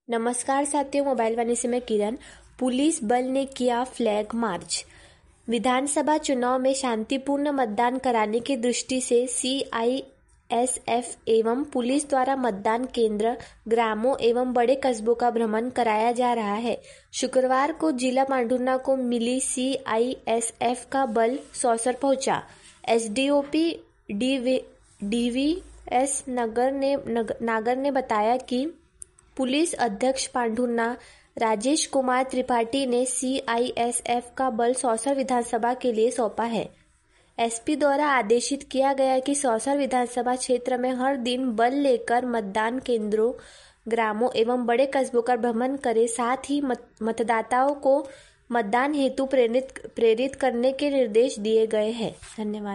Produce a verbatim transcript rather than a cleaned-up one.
नमस्कार साथियों, मोबाइल वाणी से मैं किरण। पुलिस बल ने किया फ्लैग मार्च। विधानसभा चुनाव में शांतिपूर्ण मतदान कराने की दृष्टि से सी आई एस एफ एवं पुलिस द्वारा मतदान केंद्र, ग्रामों एवं बड़े कस्बों का भ्रमण कराया जा रहा है। शुक्रवार को जिला पांढुर्णा को मिली सी आई एस एफ का बल सौंसर पहुंचा। S D O P D V S नगर ने नग, नागर ने बताया कि पुलिस अध्यक्ष पांढुर्णा राजेश कुमार त्रिपाठी ने सी आई एस एफ का बल सौंसर विधानसभा के लिए सौंपा है। एस पी द्वारा आदेशित किया गया कि सौंसर विधानसभा क्षेत्र में हर दिन बल लेकर मतदान केंद्रों, ग्रामों एवं बड़े कस्बों का भ्रमण करे, साथ ही मत, मतदाताओं को मतदान हेतु प्रेरित प्रेरित करने के निर्देश दिए गए हैं। धन्यवाद।